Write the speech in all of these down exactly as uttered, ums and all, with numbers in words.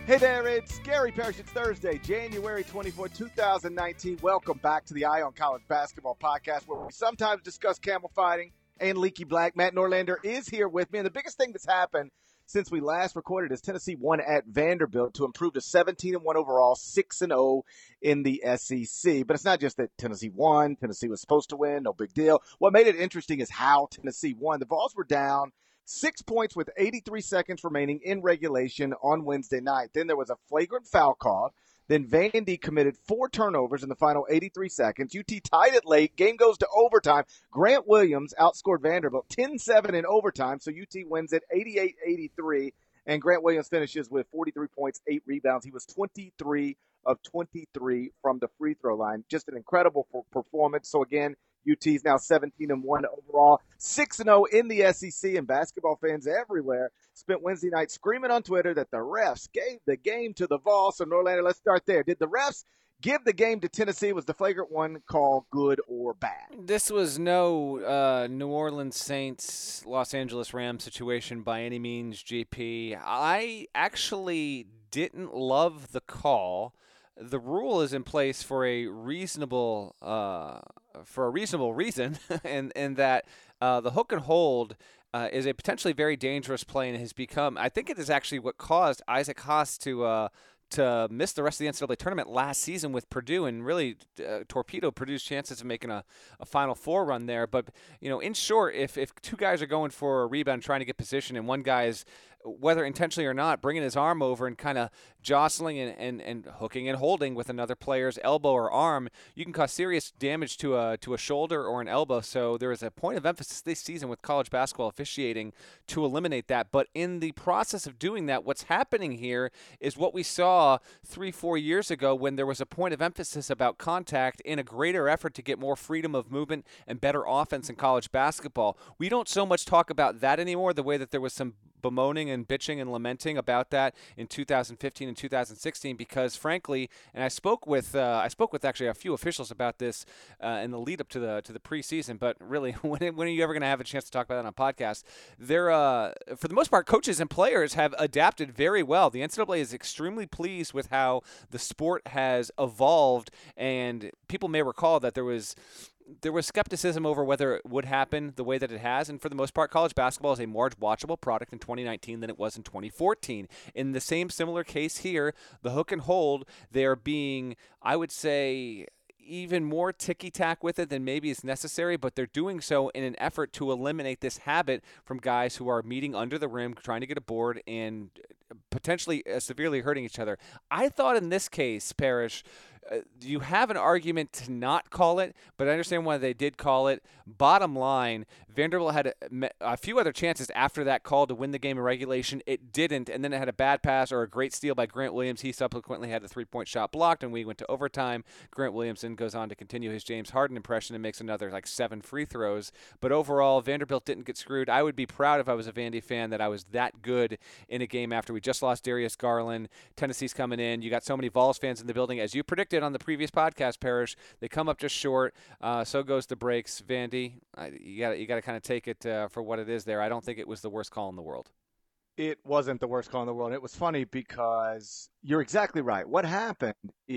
Hey there, it's Gary Parrish. It's Thursday, January twenty-fourth, twenty nineteen. Welcome back to the Eye on College Basketball podcast, where we sometimes discuss camel fighting and leaky black. Matt Norlander is here with me, and the biggest thing that's happened since we last recorded is Tennessee won at Vanderbilt to improve to seventeen and one overall, six and oh in the S E C. But it's not just that Tennessee won. Tennessee was supposed to win, no big deal. What made it interesting is how Tennessee won. The Vols were down Six points with eighty-three seconds remaining in regulation on Wednesday night. Then there was a flagrant foul call. Then Vandy committed four turnovers in the final eighty-three seconds. U T tied it late. Game goes to overtime. Grant Williams outscored Vanderbilt ten seven in overtime, so U T wins it eighty-eight eighty-three. And Grant Williams finishes with forty-three points, eight rebounds. He was twenty-three of twenty-three from the free throw line. Just an incredible performance. So again, U T is now seventeen and one overall, six and oh in the S E C, and basketball fans everywhere spent Wednesday night screaming on Twitter that the refs gave the game to the Vols. So, Norlander, let's start there. Did the refs give the game to Tennessee? Was the flagrant one call good or bad? This was no uh, New Orleans Saints, Los Angeles Rams situation by any means, G P. I actually didn't love the call. The rule is in place for a reasonable uh, for a reasonable reason, and and that uh, the hook and hold uh, is a potentially very dangerous play and has become. I think it is actually what caused Isaac Haas to uh, to miss the rest of the N C double A tournament last season with Purdue, and really uh, torpedo Purdue's chances of making a, a Final Four run there. But you know, in short, if if two guys are going for a rebound, trying to get position, and one guy is, whether intentionally or not, bringing his arm over and kind of jostling and, and, and hooking and holding with another player's elbow or arm, you can cause serious damage to a to a shoulder or an elbow. So there is a point of emphasis this season with college basketball officiating to eliminate that. But in the process of doing that, what's happening here is what we saw three, four years ago when there was a point of emphasis about contact in a greater effort to get more freedom of movement and better offense in college basketball. We don't so much talk about that anymore, the way that there was some bemoaning and bitching and lamenting about that in two thousand fifteen and two thousand sixteen, because frankly, and I spoke with uh, I spoke with actually a few officials about this uh, in the lead up to the to the preseason. But really, when when are you ever going to have a chance to talk about that on a podcast? They're uh, for the most part, coaches and players have adapted very well. The N C double A is extremely pleased with how the sport has evolved, and people may recall that there was. There was skepticism over whether it would happen the way that it has, and for the most part, college basketball is a more watchable product in twenty nineteen than it was in twenty fourteen. In the same similar case here, the hook and hold, they are being, I would say, even more ticky-tack with it than maybe is necessary, but they're doing so in an effort to eliminate this habit from guys who are meeting under the rim, trying to get a board, and potentially uh, severely hurting each other. I thought in this case, Parrish, Uh, you have an argument to not call it, but I understand why they did call it. Bottom line, Vanderbilt had a, a few other chances after that call to win the game in regulation. It didn't, and then it had a bad pass or a great steal by Grant Williams. He subsequently had the three-point shot blocked, and we went to overtime. Grant Williams then goes on to continue his James Harden impression and makes another like seven free throws. But overall, Vanderbilt didn't get screwed. I would be proud if I was a Vandy fan that I was that good in a game after we just lost Darius Garland. Tennessee's coming in. You got so many Vols fans in the building, as you predicted on the previous podcast, Parrish. They come up just short. Uh, so goes the breaks. Vandy, I, you got you got to kind of take it uh, for what it is there. I don't think it was the worst call in the world. It wasn't the worst call in the world. It was funny because you're exactly right. What happened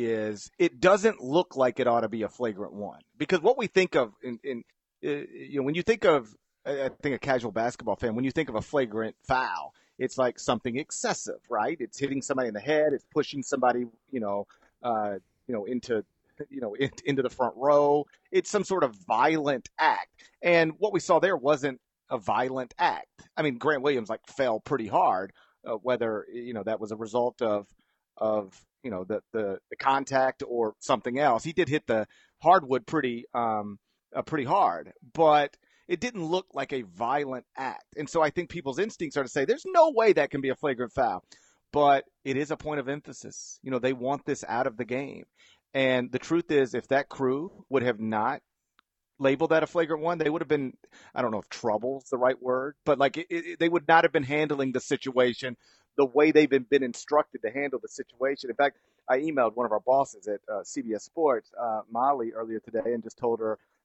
is it doesn't look like it ought to be a flagrant one, because what we think of in, in uh, you know, when you think of, I think a casual basketball fan, when you think of a flagrant foul, it's like something excessive, right? It's hitting somebody in the head. It's pushing somebody, you know, uh, you know, into, you know, in, into the front row. It's some sort of violent act. And what we saw there wasn't a violent act. I mean, Grant Williams like fell pretty hard, uh, whether, you know, that was a result of, of, you know, the, the, the contact or something else. He did hit the hardwood pretty, um, uh, pretty hard, but it didn't look like a violent act. And so I think people's instincts are to say, there's no way that can be a flagrant foul. But it is a point of emphasis. You know, they want this out of the game. And the truth is, if that crew would have not labeled that a flagrant one, they would have been, I don't know if trouble's the right word, but like it, it, they would not have been handling the situation the way they've been, been instructed to handle the situation. In fact, I emailed one of our bosses at uh, C B S Sports, uh, Molly, earlier today and just told her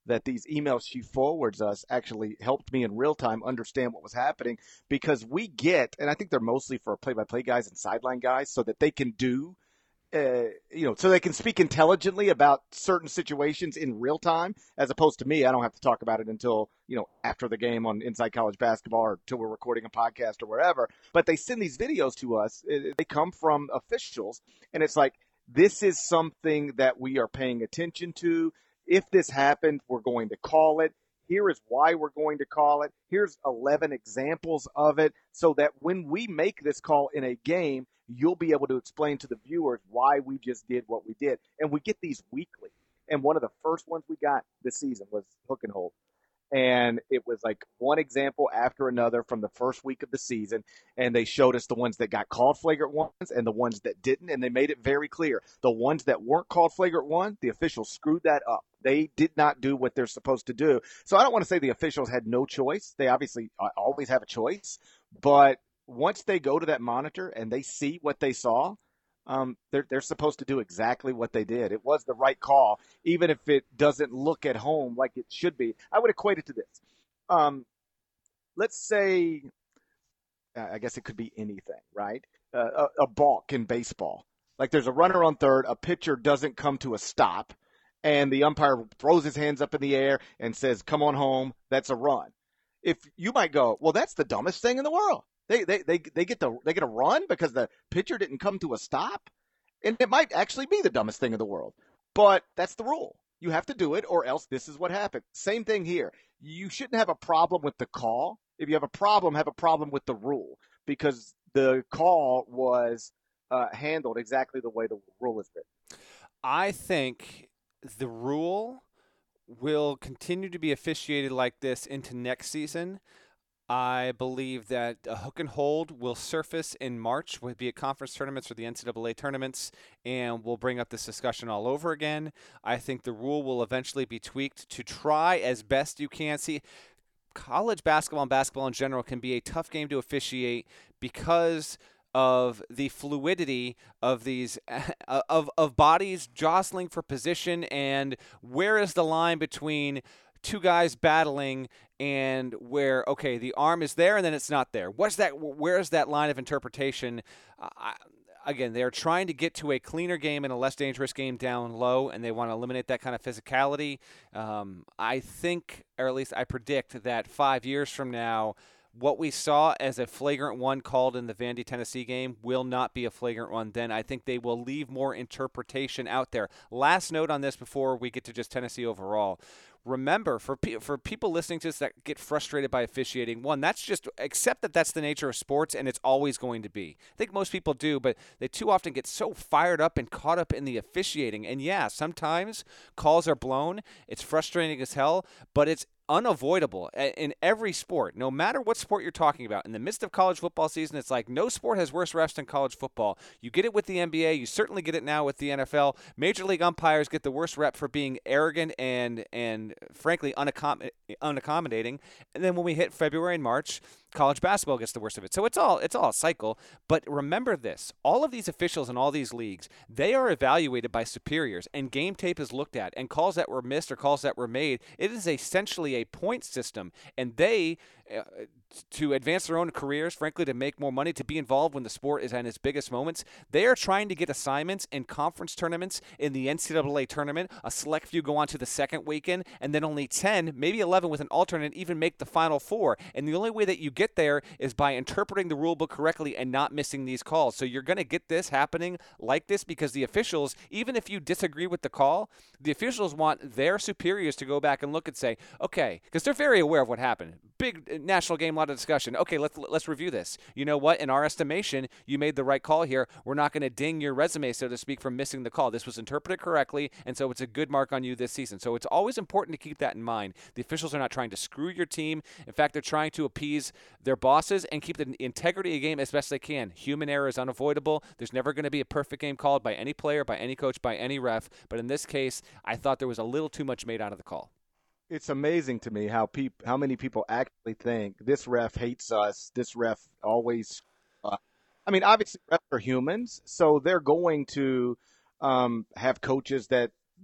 that these emails she forwards us actually helped me in real time understand what was happening, because we get, and I think they're mostly for play-by-play guys and sideline guys so that they can do Uh, you know, so they can speak intelligently about certain situations in real time, as opposed to me. I don't have to talk about it until, you know, after the game on Inside College Basketball or until we're recording a podcast or wherever. But they send these videos to us. They come from officials, and it's like, this is something that we are paying attention to. If this happened, we're going to call it. Here is why we're going to call it. Here's eleven examples of it, so that when we make this call in a game, you'll be able to explain to the viewers why we just did what we did. And we get these weekly. And one of the first ones we got this season was hook and hold. And it was like one example after another from the first week of the season. And they showed us the ones that got called flagrant ones and the ones that didn't. And they made it very clear. The ones that weren't called flagrant one, the officials screwed that up. They did not do what they're supposed to do. So I don't want to say the officials had no choice. They obviously always have a choice. But once they go to that monitor and they see what they saw, um, they're, they're supposed to do exactly what they did. It was the right call, even if it doesn't look at home like it should be. I would equate it to this. Um, let's say, uh, I guess it could be anything, right? Uh, a, a balk in baseball. Like there's a runner on third, a pitcher doesn't come to a stop, and the umpire throws his hands up in the air and says, "Come on home, that's a run." If you might go, well, that's the dumbest thing in the world. They they they they get to they get a run because the pitcher didn't come to a stop, and it might actually be the dumbest thing in the world. But that's the rule. You have to do it, or else this is what happened. Same thing here. You shouldn't have a problem with the call. If you have a problem, have a problem with the rule, because the call was uh, handled exactly the way the rule is written. I think the rule will continue to be officiated like this into next season. I believe that a hook and hold will surface in March, would be at conference tournaments or the N C double A tournaments, and we'll bring up this discussion all over again. I think the rule will eventually be tweaked to try as best you can. See, college basketball and basketball in general can be a tough game to officiate because of the fluidity of these of of bodies jostling for position, and where is the line between two guys battling and where, okay, the arm is there and then it's not there. What's that? Where's that line of interpretation? Uh, I, again, they're trying to get to a cleaner game and a less dangerous game down low, and they want to eliminate that kind of physicality. Um, I think, or at least I predict, that five years from now, what we saw as a flagrant one called in the Vandy, Tennessee game will not be a flagrant one then. I think they will leave more interpretation out there. Last note on this before we get to just Tennessee overall. Remember, for pe- for people listening to this that get frustrated by officiating, one, that's just accept that that's the nature of sports and it's always going to be. I think most people do, but they too often get so fired up and caught up in the officiating. And yeah, sometimes calls are blown. It's frustrating as hell, but it's unavoidable in every sport, no matter what sport you're talking about. In the midst of college football season, it's like no sport has worse refs than college football. You get it with the N B A. You certainly get it now with the N F L. Major league umpires get the worst rep for being arrogant and, and frankly, unaccom- unaccommodating. And then when we hit February and March, college basketball gets the worst of it. So it's all it's all a cycle. But remember this, all of these officials in all these leagues, they are evaluated by superiors, and game tape is looked at, and calls that were missed or calls that were made. It is essentially a point system, and they, uh, to advance their own careers, frankly, to make more money, to be involved when the sport is at its biggest moments, they are trying to get assignments in conference tournaments, in the N C double A tournament. A select few go on to the second weekend, and then only ten, maybe eleven with an alternate, even make the Final Four. And the only way that you get there is by interpreting the rule book correctly and not missing these calls. So you're going to get this happening like this because the officials, even if you disagree with the call, the officials want their superiors to go back and look and say, okay, because they're very aware of what happened. Big national game, a lot of discussion. Okay, let's let's review this. You know what? In our estimation, you made the right call here. We're not going to ding your resume, so to speak, for missing the call. This was interpreted correctly, and so it's a good mark on you this season. So it's always important to keep that in mind. The officials are not trying to screw your team. In fact, they're trying to appease their bosses and keep the integrity of the game as best they can. Human error is unavoidable. There's never going to be a perfect game called by any player, by any coach, by any ref. But in this case, I thought there was a little too much made out of the call. It's amazing to me how peop- how many people actually think this ref hates us. This ref always uh, – I mean, obviously refs are humans, so they're going to um, have coaches that they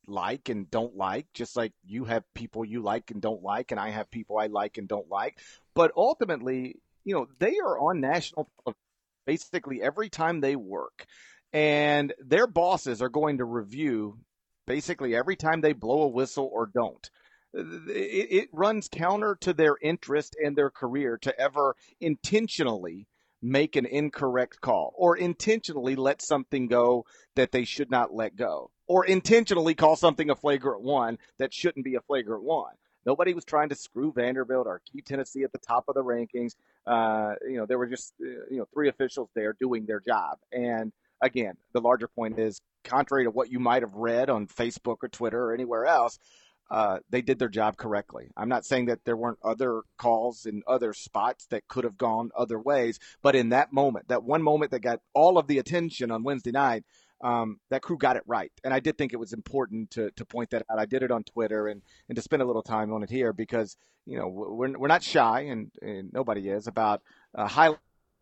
like and don't like, just like you have people you like and don't like, and I have people I like and don't like. But ultimately, you know, they are on national television basically every time they work, and their bosses are going to review basically every time they blow a whistle or don't. It, it runs counter to their interest and their career to ever intentionally make an incorrect call or intentionally let something go that they should not let go or intentionally call something a flagrant one that shouldn't be a flagrant one. Nobody was trying to screw Vanderbilt or keep Tennessee at the top of the rankings. Uh, you know, there were just, uh, you know, three officials there doing their job. And again, the larger point is, contrary to what you might have read on Facebook or Twitter or anywhere else, uh, they did their job correctly. I'm not saying that there weren't other calls in other spots that could have gone other ways, but in that moment, that one moment that got all of the attention on Wednesday night, um, that crew got it right. And I did think it was important to to point that out. I did it on Twitter and, and to spend a little time on it here because, you know, we're, we're not shy, and, and nobody is, about uh, highlighting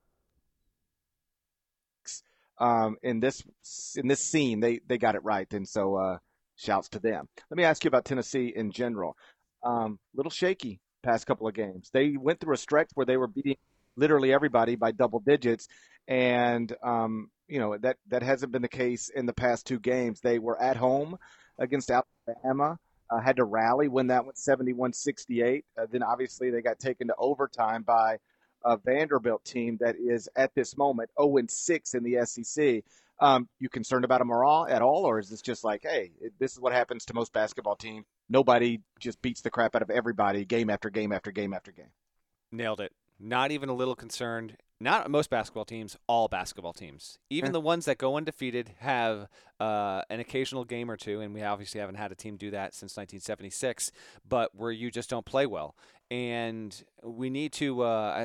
um, in this in this scene. They they got it right, and so uh, shouts to them. Let me ask you about Tennessee in general. Um, little shaky past couple of games. They went through a stretch where they were beating literally everybody by double digits, and um, you know that that hasn't been the case in the past two games. They were at home against Alabama. Uh, had to rally, win that one seventy-one sixty-eight. Uh, then obviously they got taken to overtime by a Vanderbilt team that is at this moment oh and six in the S E C. Um, you concerned about a morale at all, or is this just like, hey, this is what happens to most basketball teams? Nobody just beats the crap out of everybody game after game after game after game. Nailed it. Not even a little concerned. Not most basketball teams, all basketball teams. Even the ones that go undefeated have uh, an occasional game or two, and we obviously haven't had a team do that since nineteen seventy-six, but where you just don't play well. And we need to uh,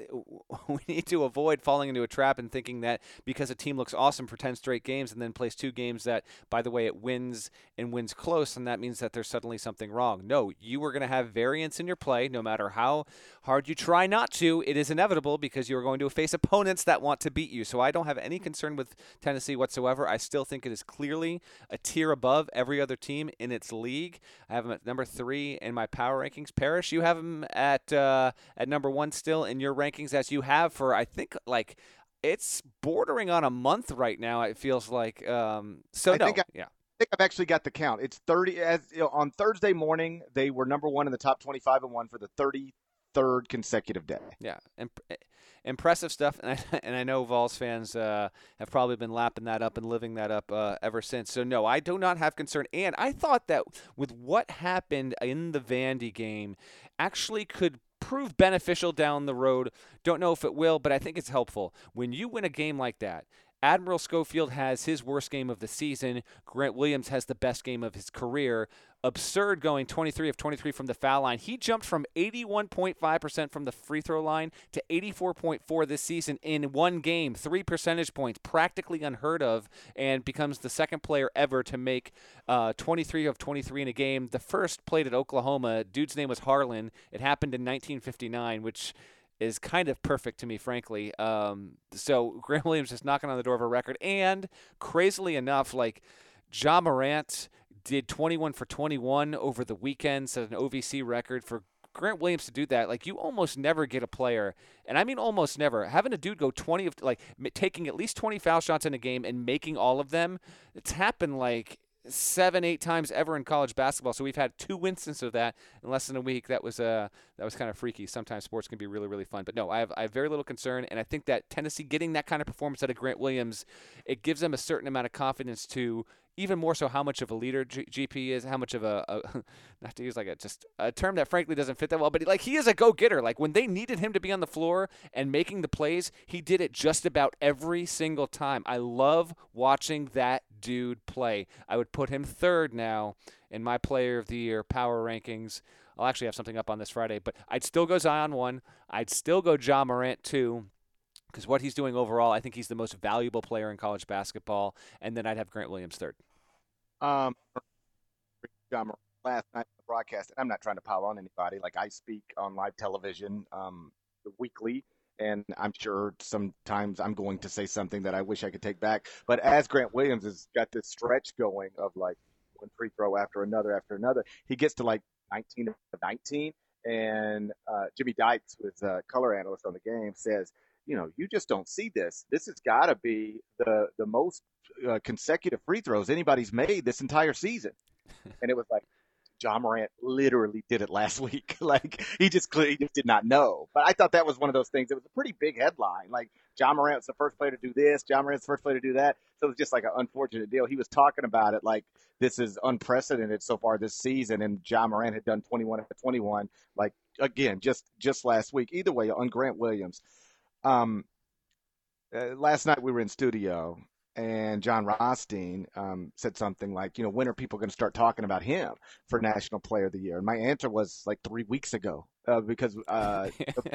we need to avoid falling into a trap and thinking that because a team looks awesome for ten straight games and then plays two games that, by the way, it wins and wins close, and that means that there's suddenly something wrong. No, you are going to have variance in your play no matter how hard you try not to. It is inevitable because you are going to face opponents that want to beat you. So I don't have any concern with Tennessee whatsoever. I still think it is clearly a tier above every other team in its league. I have them at number three in my power rankings. Parrish, you have them at uh, at number one still in your rankings, as you have for, I think, like it's bordering on a month right now. It feels like um, so. I no, think I, yeah. I think I've actually got the count. It's thirty. As you know, on Thursday morning, they were number one in the top twenty-five and one for the thirty-third consecutive day. Yeah, Imp- impressive stuff, and I, and I know Vols fans uh, have probably been lapping that up and living that up uh, ever since. So no, I do not have concern. And I thought that with what happened in the Vandy game, actually could prove beneficial down the road. Don't know if it will, but I think it's helpful. When you win a game like that, Admiral Schofield has his worst game of the season. Grant Williams has the best game of his career. Absurd going twenty-three of twenty-three from the foul line. He jumped from eighty-one point five percent from the free throw line to eighty-four point four this season in one game. Three percentage points, practically unheard of, and becomes the second player ever to make uh, twenty-three of twenty-three in a game. The first played at Oklahoma. Dude's name was Harlan. It happened in nineteen fifty-nine, which is kind of perfect to me, frankly. Um, so Grant Williams is knocking on the door of a record. And crazily enough, like Ja Morant did twenty-one for twenty-one over the weekend, set an O V C record. For Grant Williams to do that, like, you almost never get a player, and I mean almost never, having a dude go twenty of, like, taking at least twenty foul shots in a game and making all of them. It's happened like seven, eight times ever in college basketball. So we've had two instances of that in less than a week. That was uh that was kind of freaky. Sometimes sports can be really, really fun. But no, I have I have very little concern, and I think that Tennessee getting that kind of performance out of Grant Williams, it gives them a certain amount of confidence to even more so how much of a leader G- GP is, how much of a, a not to use like a just a term that frankly doesn't fit that well, but like he is a go-getter. Like when they needed him to be on the floor and making the plays, he did it just about every single time. I love watching that dude play. I would put him third now in my player of the year power rankings. I'll actually have something up on this Friday, but I'd still go Zion one. I'd still go Ja Morant two. Because what he's doing overall, I think he's the most valuable player in college basketball. And then I'd have Grant Williams third. Um, last night on the broadcast, and I'm not trying to pile on anybody. Like, I speak on live television um, weekly, and I'm sure sometimes I'm going to say something that I wish I could take back. But as Grant Williams has got this stretch going of like one free throw after another after another. He gets to like nineteen of nineteen, and uh, Jimmy Dykes, who is a color analyst on the game, says, you know, you just don't see this. This has got to be the the most uh, consecutive free throws anybody's made this entire season. And it was like, Ja Morant literally did it last week. Like, he just he just did not know. But I thought that was one of those things. It was a pretty big headline. Like, Ja Morant's the first player to do this. Ja Morant's the first player to do that. So it was just like an unfortunate deal. He was talking about it like this is unprecedented so far this season. And Ja Morant had done twenty-one of twenty-one, like, again, just, just last week. Either way, on Grant Williams. Um, uh, last night we were in studio, and John Rothstein um, said something like, you know, when are people going to start talking about him for National Player of the Year? And my answer was like three weeks ago uh, because uh,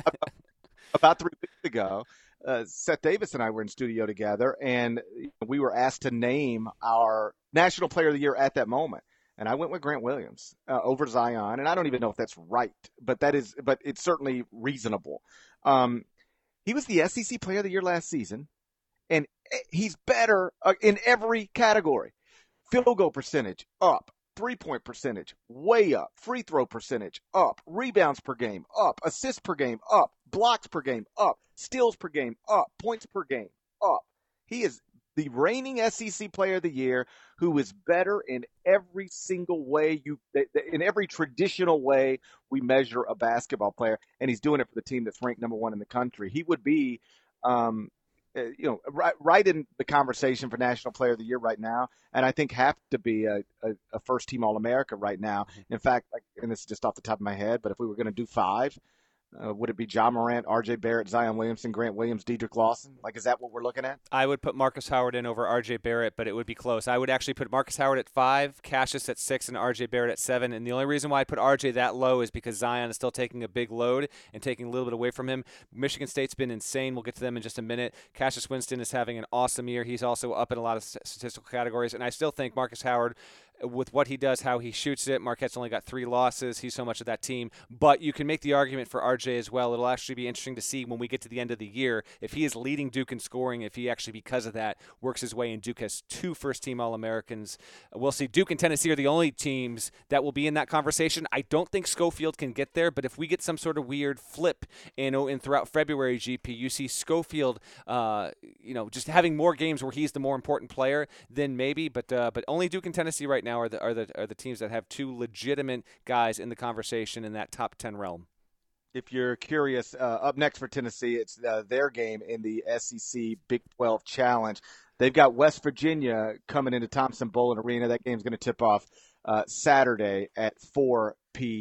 about three weeks ago, uh, Seth Davis and I were in studio together, and we were asked to name our National Player of the Year at that moment. And I went with Grant Williams uh, over Zion, and I don't even know if that's right, but that is, but it's certainly reasonable. Um, he was the S E C Player of the Year last season. And he's better in every category. Field goal percentage, up. Three-point percentage, way up. Free throw percentage, up. Rebounds per game, up. Assists per game, up. Blocks per game, up. Steals per game, up. Points per game, up. He is the reigning S E C Player of the Year who is better in every single way, you, in every traditional way we measure a basketball player. And he's doing it for the team that's ranked number one in the country. He would be um, – Uh, you know, right, right in the conversation for National Player of the Year right now, and I think have to be a, a, a first-team All-America right now. In fact, like, and this is just off the top of my head, but if we were going to do five, uh, would it be Ja Morant, R J Barrett, Zion Williamson, Grant Williams, Dedrick Lawson? Like, is that what we're looking at? I would put Marcus Howard in over R J Barrett, but it would be close. I would actually put Marcus Howard at five, Cassius at six, and R J Barrett at seven. And the only reason why I put R J that low is because Zion is still taking a big load and taking a little bit away from him. Michigan State's been insane. We'll get to them in just a minute. Cassius Winston is having an awesome year. He's also up in a lot of statistical categories. And I still think Marcus Howard, with what he does, how he shoots it, Marquette's only got three losses. He's so much of that team. But you can make the argument for R J as well. It'll actually be interesting to see when we get to the end of the year if he is leading Duke in scoring, if he actually, because of that, works his way in. Duke has two first-team All-Americans. We'll see. Duke and Tennessee are the only teams that will be in that conversation. I don't think Schofield can get there, but if we get some sort of weird flip in, in throughout February, G P, you see Schofield, uh, you know, just having more games where he's the more important player, then maybe. But uh, but only Duke and Tennessee right now are the are the are the teams that have two legitimate guys in the conversation in that top ten realm. If you're curious, uh, up next for Tennessee, it's uh, their game in the S E C Big twelve Challenge. They've got West Virginia coming into Thompson-Boling Arena. That game's going to tip off uh, Saturday at four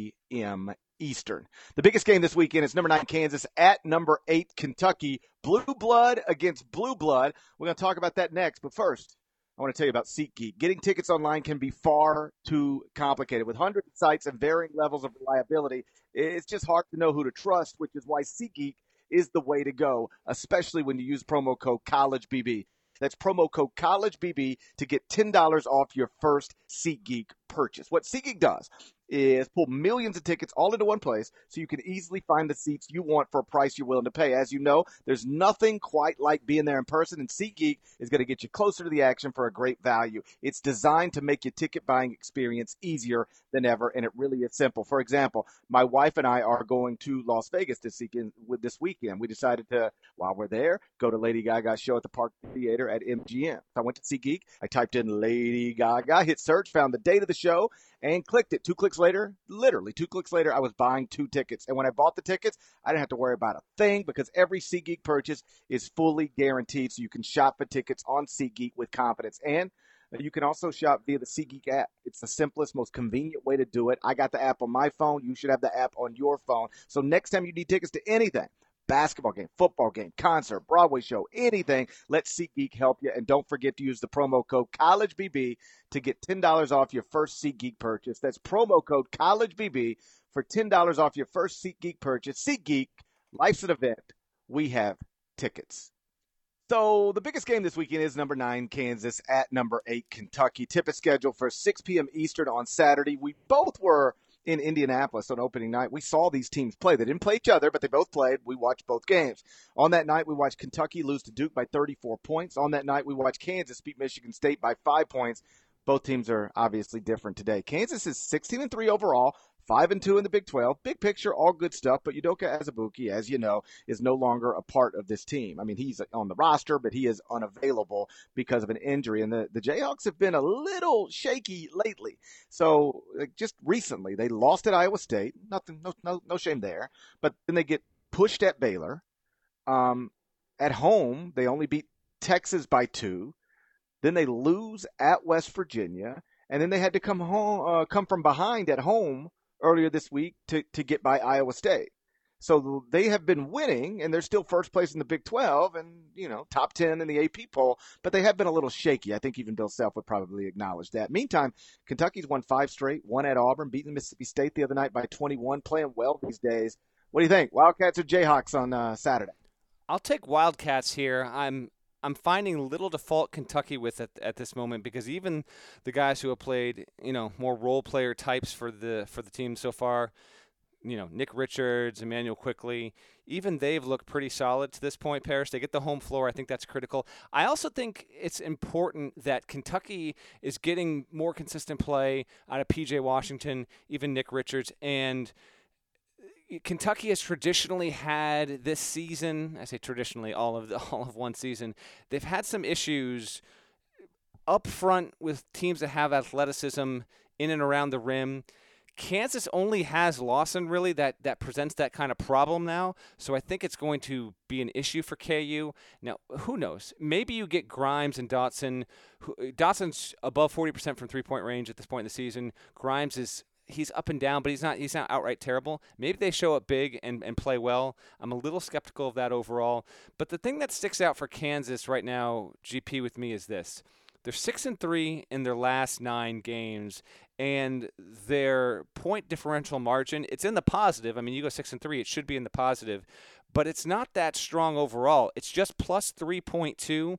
p.m. Eastern. The biggest game this weekend is number nine Kansas at number eight Kentucky. Blue blood against blue blood. We're going to talk about that next. But first, I want to tell you about SeatGeek. Getting tickets online can be far too complicated. With hundreds of sites and varying levels of reliability, it's just hard to know who to trust, which is why SeatGeek is the way to go, especially when you use promo code CollegeBB. That's promo code CollegeBB to get ten dollars off your first SeatGeek purchase. What SeatGeek does is pull millions of tickets all into one place so you can easily find the seats you want for a price you're willing to pay. As you know, there's nothing quite like being there in person, and SeatGeek is going to get you closer to the action for a great value. It's designed to make your ticket buying experience easier than ever, and it really is simple. For example, my wife and I are going to Las Vegas this weekend. With this weekend, we decided to, while we're there, go to Lady Gaga's show at the Park Theater at M G M. So I went to SeatGeek. I typed in Lady Gaga, hit search, found the date of the show, and clicked it. Two clicks later, literally two clicks later, I was buying two tickets. And when I bought the tickets, I didn't have to worry about a thing because every SeatGeek purchase is fully guaranteed, so you can shop for tickets on SeatGeek with confidence. And you can also shop via the SeatGeek app. It's the simplest, most convenient way to do it. I got the app on my phone. You should have the app on your phone. So next time you need tickets to anything, basketball game, football game, concert, Broadway show, anything, let SeatGeek help you. And don't forget to use the promo code CollegeBB to get ten dollars off your first SeatGeek purchase. That's promo code CollegeBB for ten dollars off your first SeatGeek purchase. SeatGeek, life's an event. We have tickets. So the biggest game this weekend is number nine Kansas at number eight Kentucky. Tip is scheduled for six p.m. Eastern on Saturday. We both were in Indianapolis on opening night. We saw these teams play. They didn't play each other, but they both played. We watched both games. On that night, we watched Kentucky lose to Duke by thirty-four points. On that night, we watched Kansas beat Michigan State by five points. both teams are obviously different today. Kansas is sixteen and three overall, five and two in the Big twelve. Big picture, all good stuff, but Udoka Azubuike, as you know, is no longer a part of this team. I mean, he's on the roster, but he is unavailable because of an injury. And the, the Jayhawks have been a little shaky lately. So like, just recently, they lost at Iowa State. Nothing, no, no, no shame there. But then they get pushed at Baylor. Um, at home, they only beat Texas by two. Then they lose at West Virginia, and then they had to come home, uh, come from behind at home earlier this week to, to get by Iowa State. So they have been winning, and they're still first place in the Big twelve and, you know, top ten in the A P poll, but they have been a little shaky. I think even Bill Self would probably acknowledge that. Meantime, Kentucky's won five straight, one at Auburn, beating Mississippi State the other night by twenty-one, playing well these days. What do you think? Wildcats or Jayhawks on uh, Saturday? I'll take Wildcats here. I'm I'm finding little to fault Kentucky with at, at this moment because even the guys who have played, you know, more role player types for the for the team so far, you know, Nick Richards, Emmanuel Quickley, even they've looked pretty solid to this point, Parrish. They get the home floor. I think that's critical. I also think it's important that Kentucky is getting more consistent play out of P J Washington, even Nick Richards, and Kentucky has traditionally had this season, I say traditionally, all of the, all of one season, they've had some issues up front with teams that have athleticism in and around the rim. Kansas only has Lawson, really, that, that presents that kind of problem now. So I think it's going to be an issue for K U. Now, who knows? Maybe you get Grimes and Dotson. Who, Dotson's above forty percent from three-point range at this point in the season. Grimes is he's up and down, but he's not he's not outright terrible. Maybe they show up big and, and play well. I'm a little skeptical of that overall. But the thing that sticks out for Kansas right now, G P, with me is this. They're six and three in their last nine games, and their point differential margin, it's in the positive. I mean, you go six and three, it should be in the positive, but it's not that strong overall. It's just plus three point two,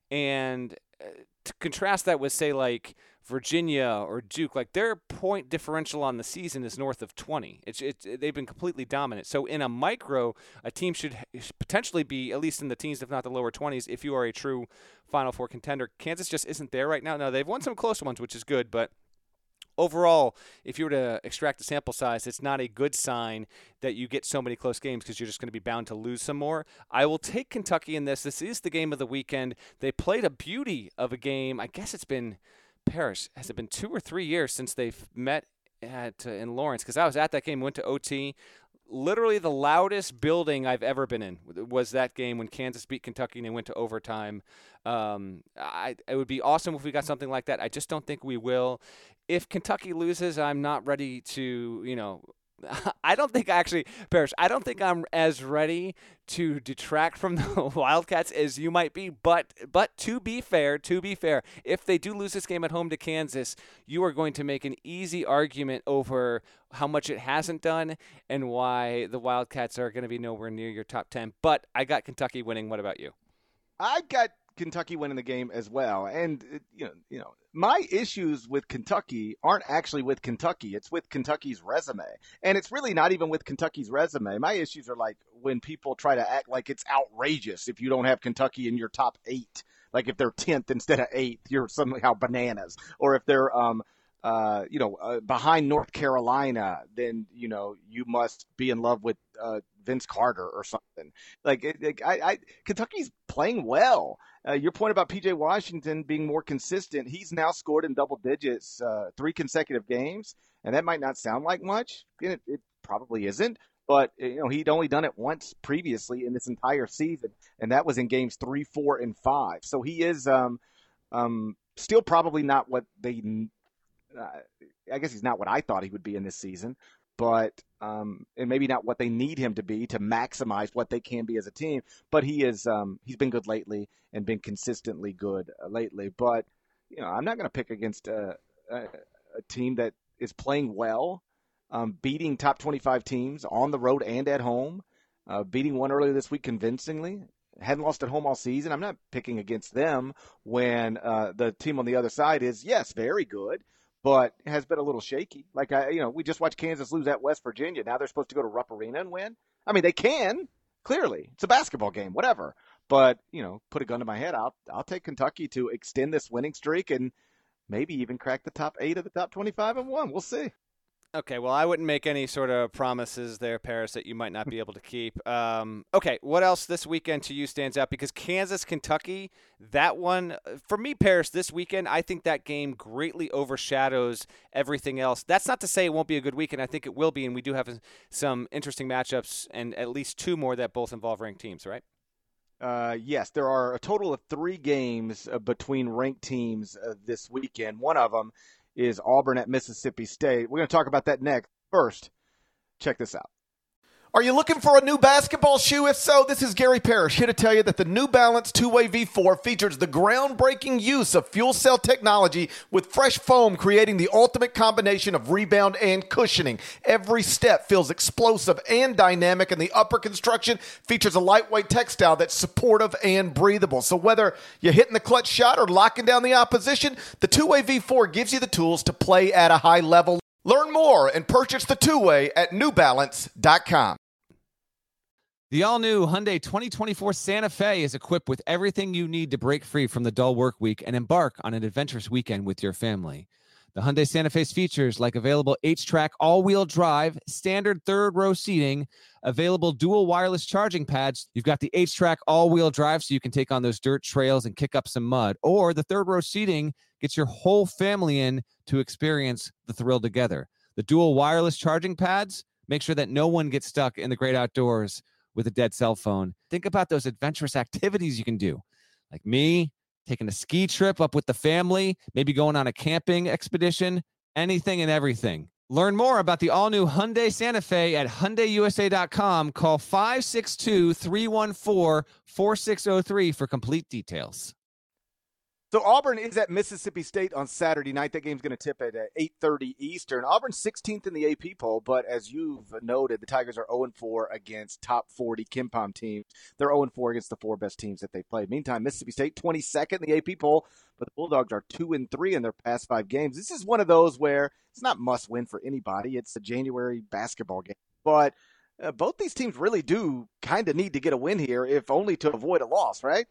and to contrast that with, say, like Virginia or Duke, like their point differential on the season is north of twenty. It's it's they've been completely dominant. So in a micro, a team should potentially be at least in the teens, if not the lower twenties, if you are a true Final Four contender. Kansas just isn't there right now. Now they've won some close ones, which is good, but overall, if you were to extract the sample size, it's not a good sign that you get so many close games because you're just going to be bound to lose some more. I will take Kentucky in this. This is the game of the weekend. They played a beauty of a game. I guess it's been, Parrish, has it been two or three years since they've met at uh, in Lawrence? Because I was at that game, went to O T. Literally the loudest building I've ever been in was that game when Kansas beat Kentucky and they went to overtime. Um, I, it would be awesome if we got something like that. I just don't think we will. If Kentucky loses, I'm not ready to, you know, I don't think actually, Parrish, I don't think I'm as ready to detract from the Wildcats as you might be. But but to be fair, to be fair, if they do lose this game at home to Kansas, you are going to make an easy argument over how much it hasn't done and why the Wildcats are going to be nowhere near your top ten. But I got Kentucky winning. What about you? I got Kentucky winning the game as well. And, you know, you know, my issues with Kentucky aren't actually with Kentucky. It's with Kentucky's resume. And it's really not even with Kentucky's resume. My issues are like when people try to act like it's outrageous if you don't have Kentucky in your top eight. Like if they're tenth instead of eighth, you're somehow bananas. Or if they're, um, uh, you know, uh, behind North Carolina, then, you know, you must be in love with uh, Vince Carter or something. Like, it, it, I, I, Kentucky's playing well. Uh, your point about P J Washington being more consistent, he's now scored in double digits uh, three consecutive games, and that might not sound like much. It, it probably isn't, but you know he'd only done it once previously in this entire season, and that was in games three, four, and five. So he is um, um, still probably not what they uh, – I guess he's not what I thought he would be in this season. But um, and maybe not what they need him to be to maximize what they can be as a team. But he is um, he's been good lately and been consistently good uh, lately. But you know, I'm not going to pick against a, a, a team that is playing well, um, beating top twenty-five teams on the road and at home, uh, beating one earlier this week convincingly. Hadn't lost at home all season. I'm not picking against them when uh, the team on the other side is yes, very good, but has been a little shaky. Like, I, you know, we just watched Kansas lose at West Virginia. Now they're supposed to go to Rupp Arena and win. I mean, they can, clearly. It's a basketball game, whatever. But, you know, put a gun to my head, I'll, I'll take Kentucky to extend this winning streak and maybe even crack the top eight of the top twenty-five and one. We'll see. Okay, well, I wouldn't make any sort of promises there, Paris, that you might not be able to keep. Um, okay, what else this weekend to you stands out? Because Kansas, Kentucky, that one, for me, Paris, this weekend, I think that game greatly overshadows everything else. That's not to say it won't be a good weekend. I think it will be, and we do have some interesting matchups and at least two more that both involve ranked teams, right? Uh, yes, there are a total of three games uh, between ranked teams uh, this weekend. One of them is Auburn at Mississippi State. We're going to talk about that next. First, check this out. Are you looking for a new basketball shoe? If so, this is Gary Parrish here to tell you that the New Balance two-way V four features the groundbreaking use of fuel cell technology with fresh foam, creating the ultimate combination of rebound and cushioning. Every step feels explosive and dynamic, and the upper construction features a lightweight textile that's supportive and breathable. So whether you're hitting the clutch shot or locking down the opposition, the two-way V four gives you the tools to play at a high level. Learn more and purchase the two-way at new balance dot com. The all-new Hyundai twenty twenty-four Santa Fe is equipped with everything you need to break free from the dull work week and embark on an adventurous weekend with your family. The Hyundai Santa Fe's features like available H-Track all-wheel drive, standard third-row seating, available dual wireless charging pads. You've got the H-Track all-wheel drive so you can take on those dirt trails and kick up some mud. Or the third-row seating gets your whole family in to experience the thrill together. The dual wireless charging pads make sure that no one gets stuck in the great outdoors with a dead cell phone. Think about those adventurous activities you can do. Like me, taking a ski trip up with the family, maybe going on a camping expedition, anything and everything. Learn more about the all-new Hyundai Santa Fe at Hyundai U S A dot com. Call five six two, three one four, four six zero three for complete details. So Auburn is at Mississippi State on Saturday night. That game's going to tip at eight thirty Eastern. Auburn's sixteenth in the A P poll, but as you've noted, the Tigers are oh and four against top forty KenPom teams. They're oh and four against the four best teams that they played. Meantime, Mississippi State twenty-second in the A P poll, but the Bulldogs are two and three in their past five games. This is one of those where it's not must-win for anybody. It's a January basketball game. But uh, both these teams really do kind of need to get a win here, if only to avoid a loss, right?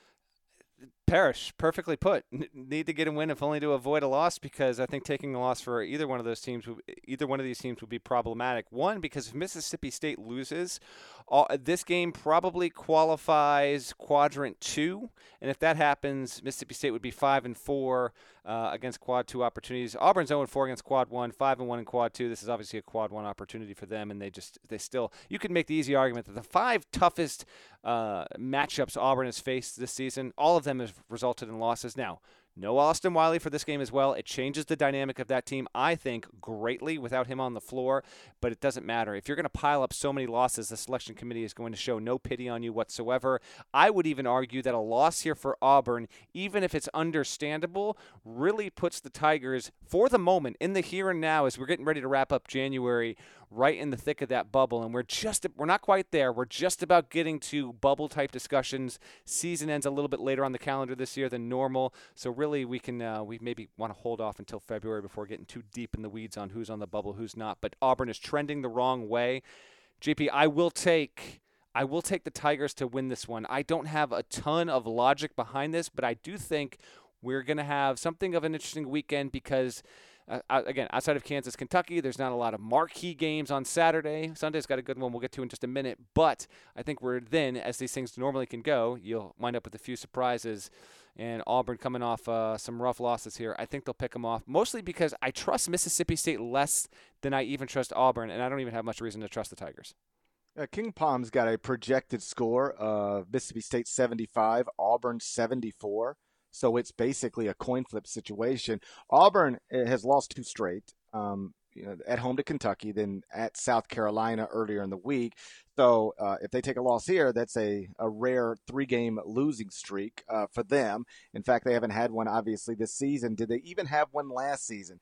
Parrish, perfectly put. N- need to get a win if only to avoid a loss, because I think taking a loss for either one of those teams, would, either one of these teams would be problematic. One, because if Mississippi State loses, all, this game probably qualifies quadrant two, and if that happens, Mississippi State would be five and four uh, against quad two opportunities. Auburn's zero and four against quad one, five and one in quad two. This is obviously a quad one opportunity for them, and they just they still. You could make the easy argument that the five toughest uh, matchups Auburn has faced this season, all of them have resulted in losses. Now, no Austin Wiley for this game as well. It changes the dynamic of that team, I think, greatly without him on the floor, but it doesn't matter. If you're going to pile up so many losses, the selection committee is going to show no pity on you whatsoever. I would even argue that a loss here for Auburn, even if it's understandable, really puts the Tigers, for the moment, in the here and now, as we're getting ready to wrap up January, right in the thick of that bubble, and we're just we're not quite there. We're just about getting to bubble type discussions. Season ends a little bit later on the calendar this year than normal, so really we can uh, we maybe want to hold off until February before getting too deep in the weeds on who's on the bubble, who's not. But Auburn is trending the wrong way. J P, I will take I will take the Tigers to win this one. I don't have a ton of logic behind this, but I do think we're going to have something of an interesting weekend because Uh, again, outside of Kansas, Kentucky, there's not a lot of marquee games on Saturday. Sunday's got a good one we'll get to in just a minute. But I think we're then, as these things normally can go, you'll wind up with a few surprises. And Auburn coming off uh, some rough losses here. I think they'll pick them off, mostly because I trust Mississippi State less than I even trust Auburn, and I don't even have much reason to trust the Tigers. Uh, KenPom's got a projected score of Mississippi State seventy-five, Auburn seventy-four. So it's basically a coin flip situation. Auburn has lost two straight, um, you know, at home to Kentucky, then at South Carolina earlier in the week. So uh, if they take a loss here, that's a, a rare three-game losing streak uh, for them. In fact, they haven't had one, obviously, this season. Did they even have one last season?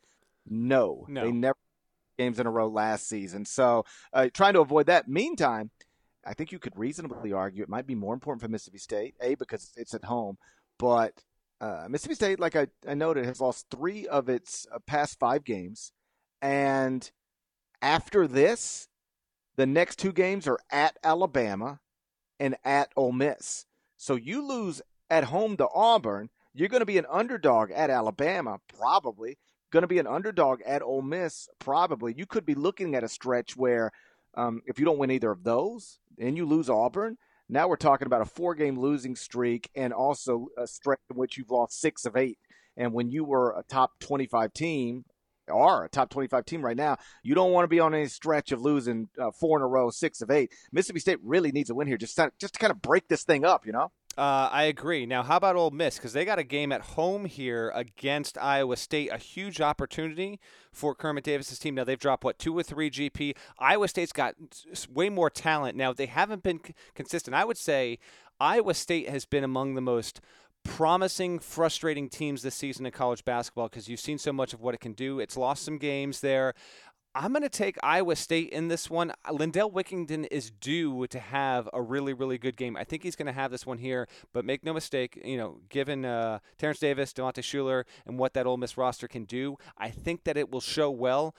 No. No. They never had games in a row last season. So uh, trying to avoid that. Meantime, I think you could reasonably argue it might be more important for Mississippi State, A, because it's at home, but Uh, Mississippi State, like I, I noted, has lost three of its uh, past five games. And after this, the next two games are at Alabama and at Ole Miss. So you lose at home to Auburn, You're going to be an underdog at Alabama, probably. Going to be an underdog at Ole Miss, probably. You could be looking at a stretch where um, if you don't win either of those and you lose Auburn, now we're talking about a four-game losing streak and also a stretch in which you've lost six of eight. And when you were a top twenty-five team, are a top twenty-five team right now, you don't want to be on any stretch of losing uh, four in a row, six of eight. Mississippi State really needs a win here just to, just to kind of break this thing up, you know? Uh, I agree. Now, how about Ole Miss? Because they got a game at home here against Iowa State, a huge opportunity for Kermit Davis's team. Now, they've dropped, what, two or three G P? Iowa State's got way more talent. Now, they haven't been c- consistent. I would say Iowa State has been among the most promising, frustrating teams this season in college basketball because you've seen so much of what it can do. It's lost some games there. I'm going to take Iowa State in this one. Lindell Wickington is due to have a really, really good game. I think he's going to have this one here, but make no mistake, you know, given uh, Terrence Davis, Delonte Shuler, and what that Ole Miss roster can do, I think that it will show well.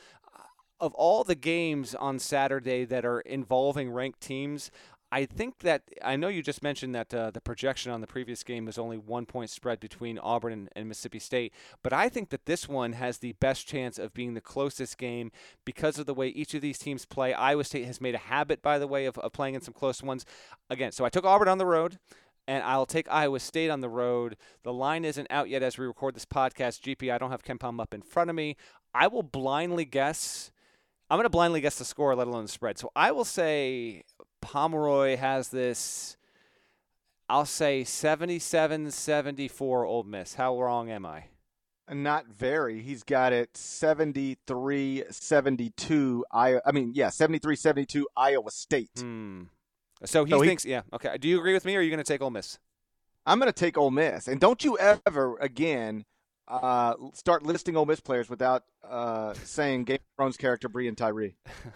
Of all the games on Saturday that are involving ranked teams, I think that I know you just mentioned that uh, the projection on the previous game was only one point spread between Auburn and, and Mississippi State, but I think that this one has the best chance of being the closest game because of the way each of these teams play. Iowa State has made a habit, by the way, of, of playing in some close ones. Again, so I took Auburn on the road, and I'll take Iowa State on the road. The line isn't out yet as we record this podcast. G P, I don't have KenPom up in front of me. I will blindly guess. I'm going to blindly guess the score, let alone the spread. So I will say Pomeroy has this, I'll say seventy-seven seventy-four Ole Miss. How wrong am I? Not very. He's got it seventy-three seventy-two. I, I mean, yeah, seventy-three seventy-two Iowa State. Hmm. So he So he- thinks, yeah, okay. Do you agree with me, or are you going to take Ole Miss? I'm going to take Ole Miss. And don't you ever, again, uh, start listing Ole Miss players without uh, saying Game of Thrones character Brian Tyree.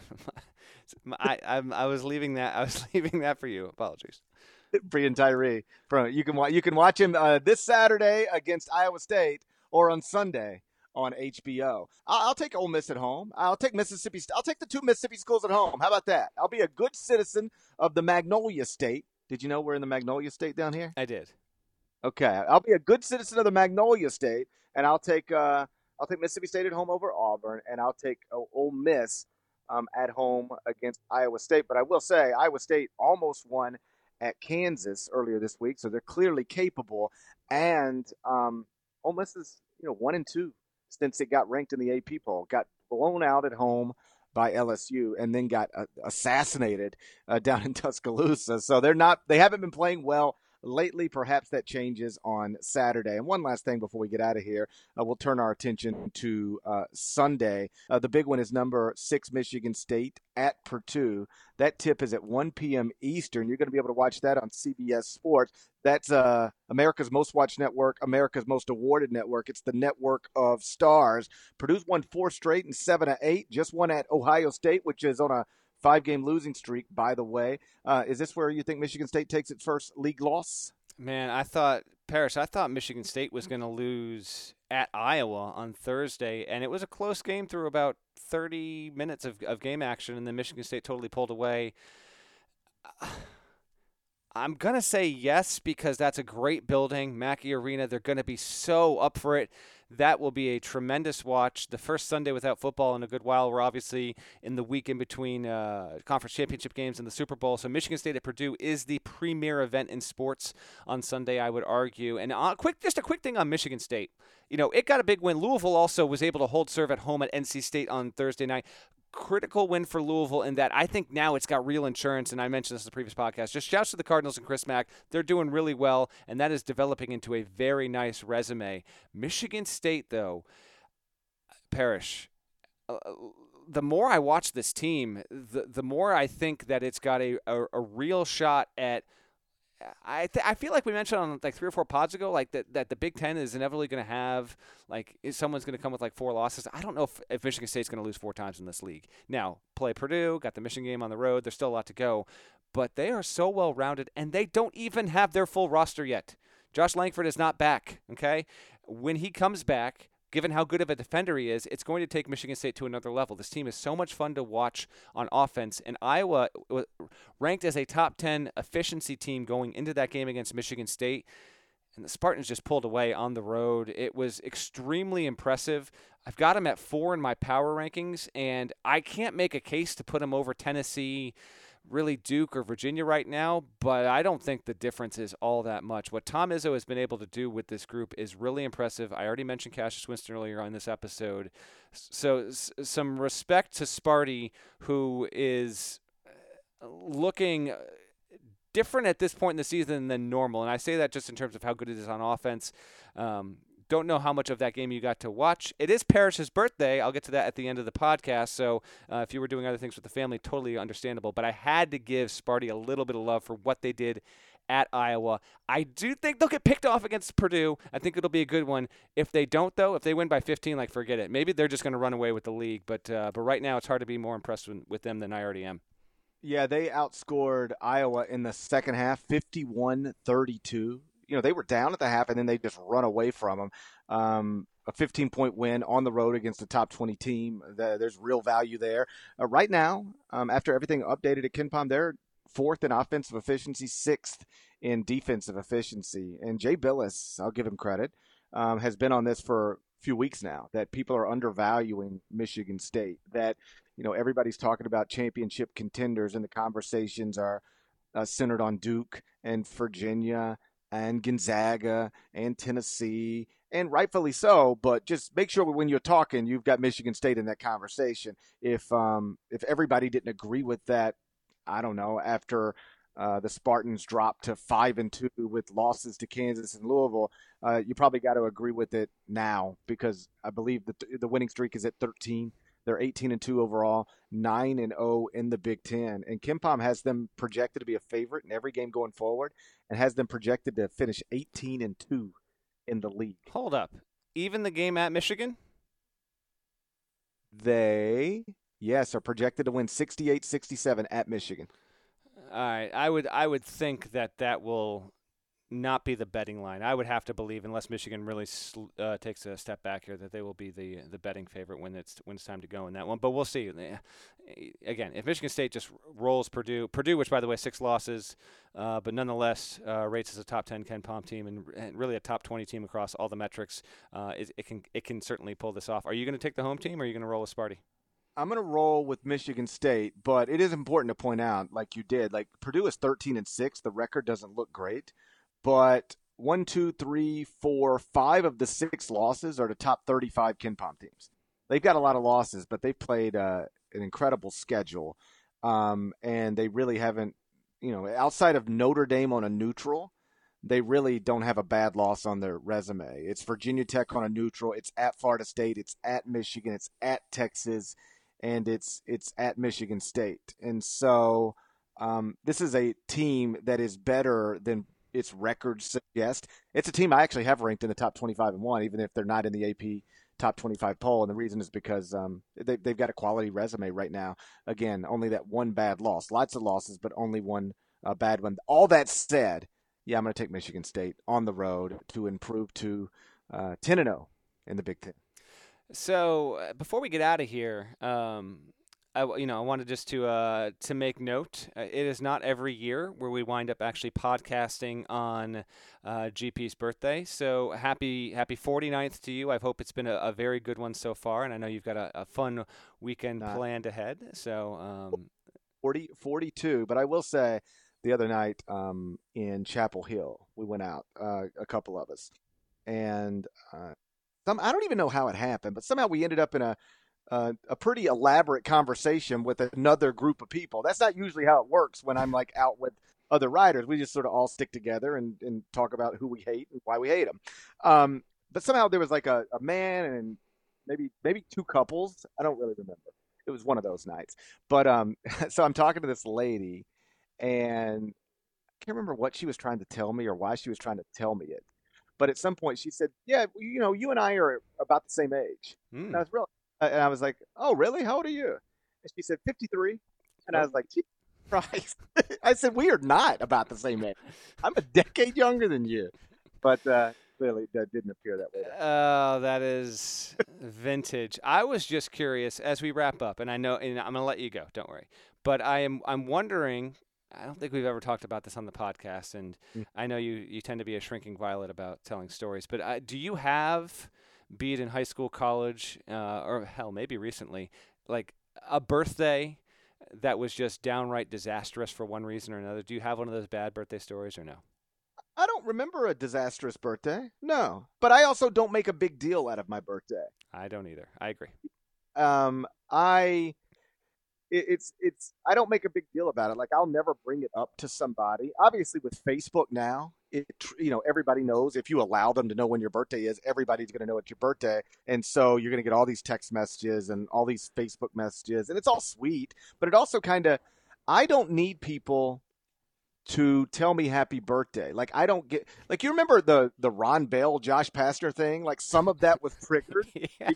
I, I I was leaving that. I was leaving that for you. Apologies. Brian Tyree. From you can wa- you can watch him uh, this Saturday against Iowa State or on Sunday on H B O. I'll, I'll take Ole Miss at home. I'll take Mississippi. I'll take the two Mississippi schools at home. How about that? I'll be a good citizen of the Magnolia State. Did you know we're in the Magnolia State down here? I did. Okay, I'll be a good citizen of the Magnolia State, and I'll take uh, I'll take Mississippi State at home over Auburn, and I'll take uh, Ole Miss um, at home against Iowa State. But I will say Iowa State almost won at Kansas earlier this week, so they're clearly capable. And um, Ole Miss is you know one and two since it got ranked in the A P poll. Got blown out at home by L S U, and then got uh, assassinated uh, down in Tuscaloosa. So they're not they haven't been playing well lately. Perhaps that changes on Saturday. And one last thing before we get out of here, uh, we'll turn our attention to uh, Sunday. Uh, the big one is number six Michigan State at Purdue. That tip is at one p.m. Eastern. You're going to be able to watch that on C B S Sports. That's uh, America's most watched network, America's most awarded network. It's the network of stars. Purdue's won four straight and seven of eight. Just won at Ohio State, which is on a five-game losing streak, by the way. Uh, is this where you think Michigan State takes its first league loss? Man, I thought, Parrish, I thought Michigan State was going to lose at Iowa on Thursday, and it was a close game through about thirty minutes of, of game action, and then Michigan State totally pulled away. I'm going to say yes because that's a great building, Mackey Arena. They're going to be so up for it. That will be a tremendous watch. The first Sunday without football in a good while. We're obviously in the week in between uh, conference championship games and the Super Bowl. So Michigan State at Purdue is the premier event in sports on Sunday, I would argue. And uh, quick, just a quick thing on Michigan State. You know, it got a big win. Louisville also was able to hold serve at home at N C State on Thursday night. Critical win for Louisville in that I think now it's got real insurance, and I mentioned this in the previous podcast. Just shouts to the Cardinals and Chris Mack. They're doing really well, and that is developing into a very nice resume. Michigan State, though, Parrish, uh, the more I watch this team, the the more I think that it's got a, a, a real shot at I th- I feel like we mentioned on like three or four pods ago, like that, that the Big Ten is inevitably going to have like is someone's going to come with like four losses. I don't know if, if Michigan State's going to lose four times in this league. Now, play Purdue, got the Michigan game on the road. There's still a lot to go, but they are so well rounded, and they don't even have their full roster yet. Josh Langford is not back. Okay, when he comes back, given how good of a defender he is, it's going to take Michigan State to another level. This team is so much fun to watch on offense, and Iowa ranked as a top ten efficiency team going into that game against Michigan State. and the Spartans just pulled away on the road. It was extremely impressive. I've got them at four in my power rankings, and I can't make a case to put them over Tennessee, really Duke or Virginia right now, but I don't think the difference is all that much. What Tom Izzo has been able to do with this group is really impressive. I already mentioned Cassius Winston earlier on this episode. So s- some respect to Sparty, who is looking different at this point in the season than normal. And I say that just in terms of how good it is on offense. Um, Don't know how much of that game you got to watch. It is Parrish's birthday. I'll get to that at the end of the podcast. So uh, if you were doing other things with the family, totally understandable. But I had to give Sparty a little bit of love for what they did at Iowa. I do think they'll get picked off against Purdue. I think it'll be a good one. If they don't, though, if they win by fifteen, like, forget it. Maybe they're just going to run away with the league. But uh, but right now, it's hard to be more impressed with, with them than I already am. Yeah, they outscored Iowa in the second half, fifty-one thirty-two. You know, they were down at the half, and then they just run away from them. Um, a fifteen-point win on the road against a top twenty team. The, there's real value there. Uh, right now, um, after everything updated at KenPom, they're fourth in offensive efficiency, sixth in defensive efficiency. And Jay Billis, I'll give him credit, um, has been on this for a few weeks now, that people are undervaluing Michigan State, that, you know, everybody's talking about championship contenders, and the conversations are uh, centered on Duke and Virginia and Gonzaga and Tennessee, and rightfully so, but just make sure when you're talking, you've got Michigan State in that conversation. If um, if everybody didn't agree with that, I don't know, after uh, the Spartans dropped to five and two with losses to Kansas and Louisville, uh, you probably got to agree with it now, because I believe that the winning streak is at thirteen. They're eighteen and two overall, nine and oh in the Big Ten. And KenPom has them projected to be a favorite in every game going forward, and has them projected to finish eighteen and two in the league. Hold up. Even the game at Michigan? They, yes, are projected to win sixty-eight sixty-seven at Michigan. All right. I would I would think that that will not be the betting line. I would have to believe, unless Michigan really sl- uh, takes a step back here, that they will be the the betting favorite when it's when it's time to go in that one. But we'll see. Again, if Michigan State just rolls Purdue, Purdue, which by the way six losses, uh, but nonetheless uh, rates as a top ten KenPom team, and, and really a top twenty team across all the metrics, uh, it, it can it can certainly pull this off. Are you going to take the home team, or are you going to roll with Sparty? I'm going to roll with Michigan State, but it is important to point out, like you did, like Purdue is thirteen and six. The record doesn't look great. But one, two, three, four, five of the six losses are to top thirty-five KenPom teams. They've got a lot of losses, but they've played uh, an incredible schedule. Um, and they really haven't, you know, outside of Notre Dame on a neutral, they really don't have a bad loss on their resume. It's Virginia Tech on a neutral. It's at Florida State. It's at Michigan. It's at Texas. And it's it's at Michigan State. And so um, this is a team that is better than its records suggest. It's a team I actually have ranked in the top twenty-five and one, even if they're not in the A P top twenty-five poll. And the reason is because um, they, they've got a quality resume right now. Again, only that one bad loss. Lots of losses, but only one uh, bad one. All that said, yeah, I'm going to take Michigan State on the road to improve to uh, ten and oh in the Big Ten. So uh, before we get out of here, um, I, you know, I wanted just to uh, to make note. Uh, it is not every year where we wind up actually podcasting on uh, G P's birthday. So happy happy forty-ninth to you. I hope it's been a, a very good one so far, and I know you've got a, a fun weekend Not planned ahead. So um, forty, forty-two, but I will say the other night um, in Chapel Hill, we went out, uh, a couple of us, and uh, some I don't even know how it happened, but somehow we ended up in a Uh, a pretty elaborate conversation with another group of people. That's not usually how it works when I'm like out with other riders. We just sort of all stick together and, and talk about who we hate and why we hate them. Um, but somehow there was like a, a man and maybe maybe two couples. I don't really remember. It was one of those nights. But um, so I'm talking to this lady, and I can't remember what she was trying to tell me or why she was trying to tell me it. But at some point she said, "Yeah, you know, you and I are about the same age." mm. And I was really And I was like, "Oh, really? How old are you?" And she said, fifty-three. And I was like, "Jesus Christ." I said, "We are not about the same age. I'm a decade younger than you." But uh, clearly that didn't appear that way. Oh, that is vintage. I was just curious as we wrap up, and I know, and I'm going to let you go. Don't worry. But I am I'm wondering, I don't think we've ever talked about this on the podcast, and Mm. I know you, you tend to be a shrinking violet about telling stories, but uh, do you have, be it in high school, college, uh, or hell, maybe recently, like a birthday that was just downright disastrous for one reason or another? Do you have one of those bad birthday stories or no? I don't remember a disastrous birthday. No. But I also don't make a big deal out of my birthday. I don't either. I agree. Um, I it, it's it's I don't make a big deal about it. Like I'll never bring it up to somebody. Obviously, with Facebook now, it you know everybody knows if you allow them to know when your birthday is, everybody's going to know it's your birthday, and so you're going to get all these text messages and all these Facebook messages, and it's all sweet. But it also kind of I don't need people to tell me happy birthday. Like I don't get like you remember the the Ron Bell Josh Pastner thing. Like some of that was triggered.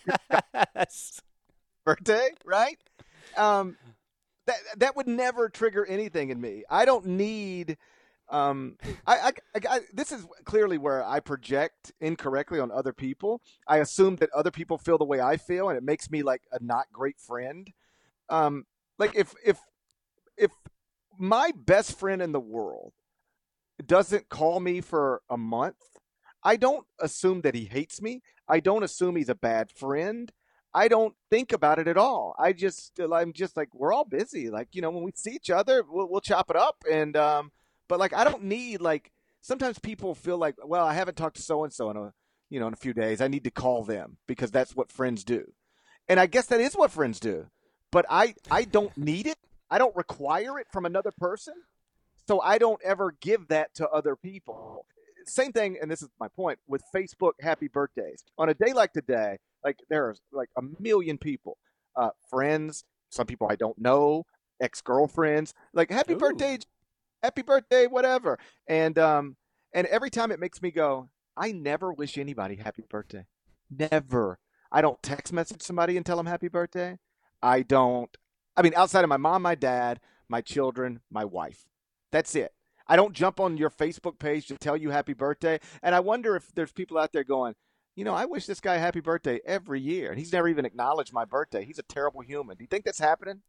Yes. Birthday, right? Um, that that would never trigger anything in me. I don't need. Um, I, I, I, I this is clearly where I project incorrectly on other people. I assume that other people feel the way I feel, and it makes me like a not great friend. Um, like if if if my best friend in the world doesn't call me for a month, I don't assume that he hates me. I don't assume he's a bad friend. I don't think about it at all. I just, I'm just like, we're all busy. Like, you know, when we see each other, we'll, we'll chop it up. And, um, but like, I don't need like, sometimes people feel like, well, I haven't talked to so-and-so in a, you know, in a few days. I need to call them because that's what friends do. And I guess that is what friends do, but I, I don't need it. I don't require it from another person. So I don't ever give that to other people. Same thing. And this is my point with Facebook happy birthdays on a day like today. Like there's like a million people, uh, friends, some people I don't know, ex-girlfriends, like happy Ooh. birthday, happy birthday, whatever. And, um, and every time it makes me go, I never wish anybody happy birthday. Never. I don't text message somebody and tell them happy birthday. I don't, I mean, outside of my mom, my dad, my children, my wife, that's it. I don't jump on your Facebook page to tell you happy birthday. And I wonder if there's people out there going, you know, I wish this guy happy birthday every year. And he's never even acknowledged my birthday. He's a terrible human. Do you think that's happening?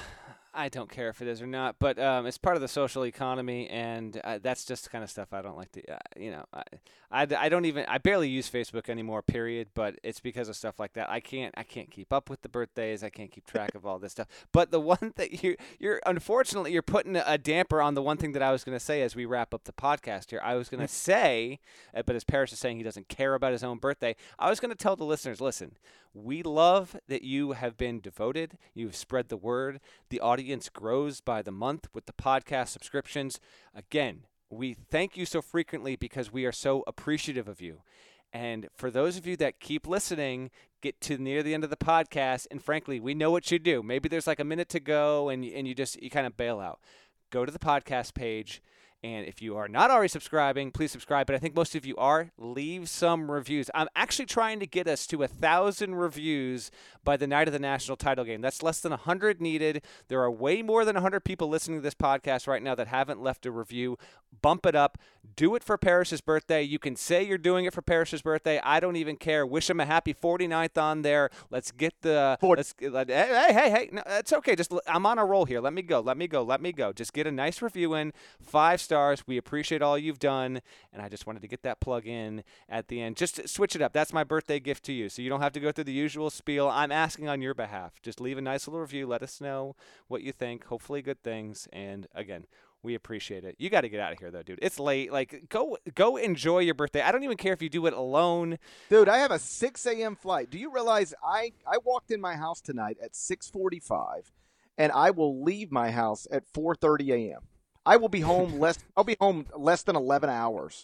I don't care if it is or not, but um, it's part of the social economy, and uh, that's just the kind of stuff I don't like to, uh, you know, I, I, I don't even, I barely use Facebook anymore, period, but it's because of stuff like that. I can't, I can't keep up with the birthdays. I can't keep track of all this stuff. But the one that you, you're, unfortunately, you're putting a damper on the one thing that I was going to say as we wrap up the podcast here. I was going to say, uh, but as Parrish is saying he doesn't care about his own birthday, I was going to tell the listeners, listen, we love that you have been devoted. You've spread the word. The audience grows by the month with the podcast subscriptions. Again, we thank you so frequently because we are so appreciative of you. And for those of you that keep listening, get to near the end of the podcast, and frankly, we know what you do. Maybe there's like a minute to go, and and you just you kind of bail out. Go to the podcast page. And if you are not already subscribing, please subscribe. But I think most of you are. Leave some reviews. I'm actually trying to get us to a thousand reviews by the night of the national title game. That's less than a hundred needed. There are way more than a hundred people listening to this podcast right now that haven't left a review. Bump it up. Do it for Parrish's birthday. You can say you're doing it for Parrish's birthday. I don't even care. Wish him a happy forty-ninth on there. Let's get the. Let's. Let, hey, hey, hey. No, it's okay. Just I'm on a roll here. Let me go. Let me go. Let me go. Just get a nice review in. Five stars. We appreciate all you've done, and I just wanted to get that plug in at the end. Just switch it up. That's my birthday gift to you, so you don't have to go through the usual spiel. I'm asking on your behalf. Just leave a nice little review. Let us know what you think. Hopefully good things, and again, we appreciate it. You got to get out of here, though, dude. It's late. Like, go go enjoy your birthday. I don't even care if you do it alone. Dude, I have a six a.m. flight. Do you realize I, I walked in my house tonight at six forty-five, and I will leave my house at four thirty a.m. I will be home less. I'll be home less than eleven hours.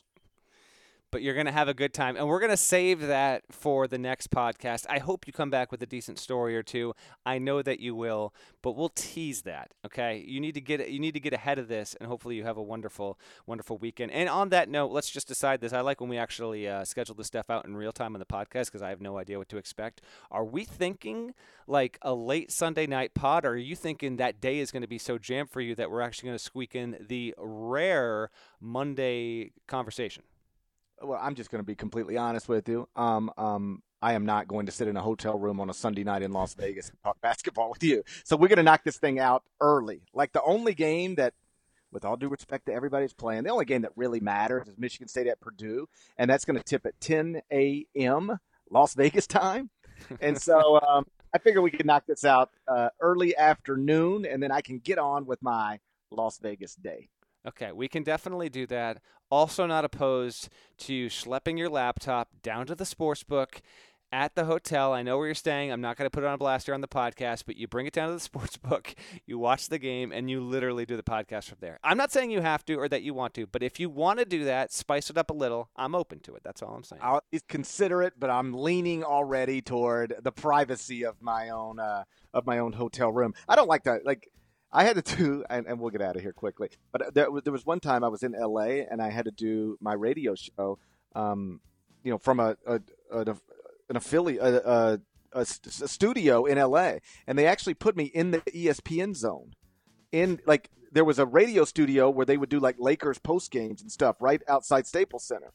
But you're going to have a good time, and we're going to save that for the next podcast. I hope you come back with a decent story or two. I know that you will, but we'll tease that. Okay, you need to get you need to get ahead of this, and hopefully you have a wonderful, wonderful weekend. And on that note, let's just decide this. I like when we actually uh, schedule this stuff out in real time on the podcast because I have no idea what to expect. Are we thinking like a late Sunday night pod, or are you thinking that day is going to be so jammed for you that we're actually going to squeak in the rare Monday conversation? Well, I'm just going to be completely honest with you. Um, um, I am not going to sit in a hotel room on a Sunday night in Las Vegas and talk basketball with you. So we're going to knock this thing out early. Like the only game that with all due respect to everybody who's playing, the only game that really matters is Michigan State at Purdue, and that's going to tip at ten a.m. Las Vegas time. And so um, I figure we can knock this out uh, early afternoon, and then I can get on with my Las Vegas day. Okay, we can definitely do that. Also not opposed to schlepping your laptop down to the sports book at the hotel. I know where you're staying. I'm not going to put it on blast here on the podcast, but you bring it down to the sports book, you watch the game, and you literally do the podcast from there. I'm not saying you have to or that you want to, but if you want to do that, spice it up a little, I'm open to it. That's all I'm saying. I'll consider it, but I'm leaning already toward the privacy of my own uh, of my own hotel room. I don't like that. Like, I had to do, and, and we'll get out of here quickly, but there, there was one time I was in L A and I had to do my radio show, um, you know, from a, a, a an affiliate, a, a, a studio in L A, and they actually put me in the E S P N zone. In like, there was a radio studio where they would do like Lakers post games and stuff right outside Staples Center,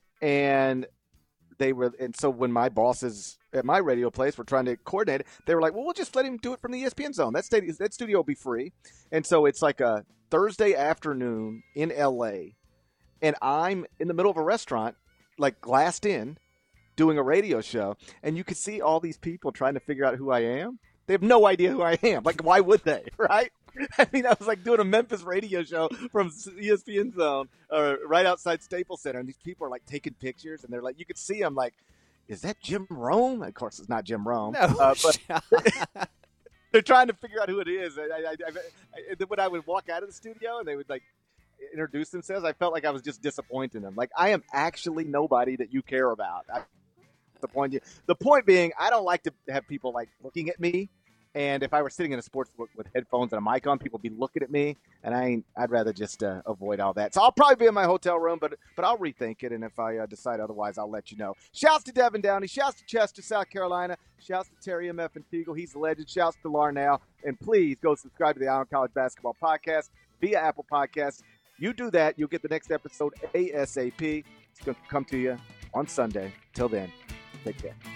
and they were, and so when my bosses at my radio place were trying to coordinate it, they were like, "Well, we'll just let him do it from the E S P N zone. That studio, that studio will be free." And so it's like a Thursday afternoon in L A, and I'm in the middle of a restaurant, like glassed in, doing a radio show, and you could see all these people trying to figure out who I am. They have no idea who I am. Like, why would they, right? I mean, I was like doing a Memphis radio show from E S P N Zone uh, right outside Staples Center, and these people are like taking pictures, and they're like, you could see them like, is that Jim Rome? Of course, it's not Jim Rome. No, uh, but they're trying to figure out who it is. I, I, I, I, when I would walk out of the studio and they would like introduce themselves, I felt like I was just disappointing them. Like, I am actually nobody that you care about. I, the point, the point being, I don't like to have people like looking at me. And if I were sitting in a sports book with headphones and a mic on, people would be looking at me, and I ain't, I'd rather just uh, avoid all that. So I'll probably be in my hotel room, but but I'll rethink it, and if I uh, decide otherwise, I'll let you know. Shouts to Devin Downey. Shouts to Chester, South Carolina. Shouts to Terry M F and Teagle. He's a legend. Shouts to Larnell. And please go subscribe to the Ion College Basketball Podcast via Apple Podcasts. You do that, you'll get the next episode ASAP. It's going to come to you on Sunday. Till then, take care.